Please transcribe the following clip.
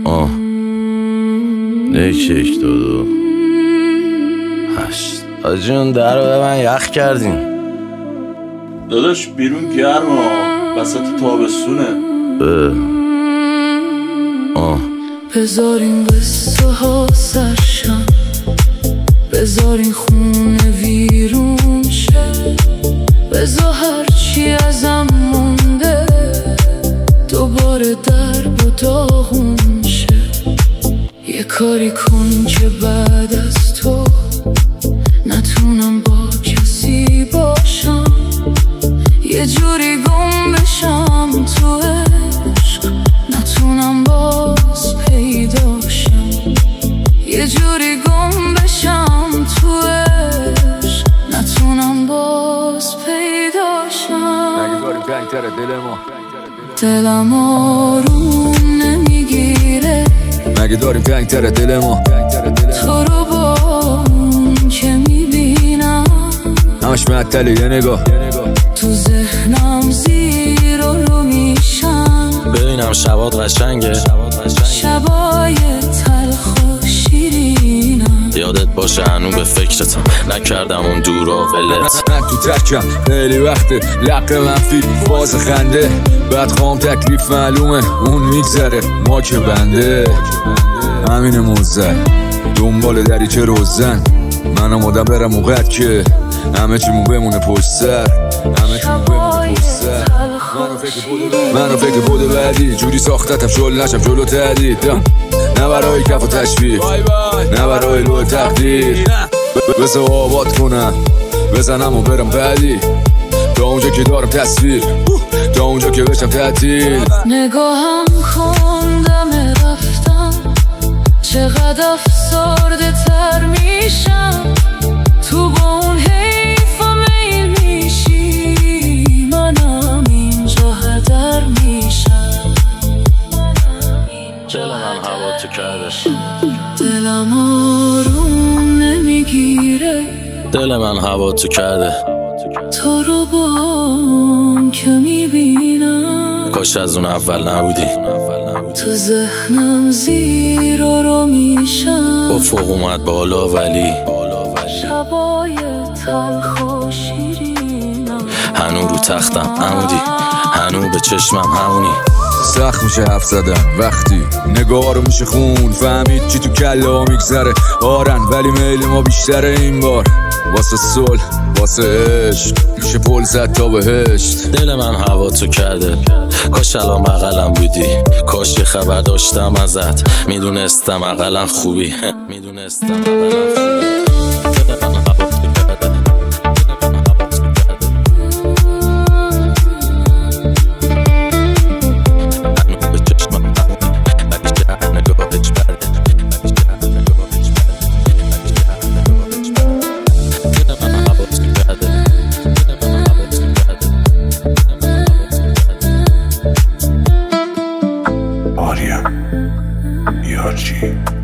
یک دو هشت. آجون در رو به من یخ کردین. داداش بیرون گرمه، وسط تابستونه. بذارین قصه ها سرشن، بذارین خونه ویرون شه، بذار هرچی ازم مونده دوباره درب و داغون شه. یه کاری کن که بعد از تو نتونم با کسی باشم، یه جوری گم بشم تو عشق نتونم باز پیداشم، یه جوری گم بشم تو عشق نتونم باز پیداشم. مگه داریم پنگتره دل ما، دلم آروم نمیگیره، مگه داریم پنگتره دل ما، تو رو با اون که میبینم همش معطله یه نگاه، تو ذهنم زیر رو میشم. ببینم شبات قشنگه، شبای تلخ و شیرینم، یادت باشه هنو به فکرتم نکردم اون دور و ولت. من تو ترکم خیلی وقته، لقه منفی باز خنده، بعد خوام تکلیف معلومه اون میگذره ما که بنده. همین موزه دنبال دریچه روزن، من آمادم برم موقت که همه چیمون بمونه پشت سر، همه چیمون بمونه پشت سر. منو فکر بوده بعدی جوری ساختتم شل نشم جلو تهدید، نه برای کف و تشبیه نه برای لو تقدیر. بسه آباد کنم بزنم و برم بعدی، تا اونجا که دارم تصویر، تا اونجا که بشم تعطیل. نگاهم کن دم رفتم چقدر افسرده تر میشم، تو با اون حیفا میل میشی، منم اینجا هدر میشم. دل من هوا تو کرده، دلم آروم نمیگیره، دل من هوا تو کرده، تو رو با اون که میبینم کاش از اون اول نبودی. تو ذهنم زیر رو میشم، افق اومد بالا ولی شبای تلخ و شیرینم، هنو رو تختم عمودی، هنو به چشمم همونی. سخت میشه حرف زدن وقتی نگاه رو میشه خون، فهمید چی تو کله ها میگذره آرن، ولی میل ما بیشتره این بار واسه صلح واسه عشق، میشه پل زد تا بهشت. دل من هوا تو کرده، کاش الان بغلم بودی، کاش یه خبر داشتم ازت، میدونستم اقلا خوبی، میدونستم اقلا خوبی. Arya Yarchi.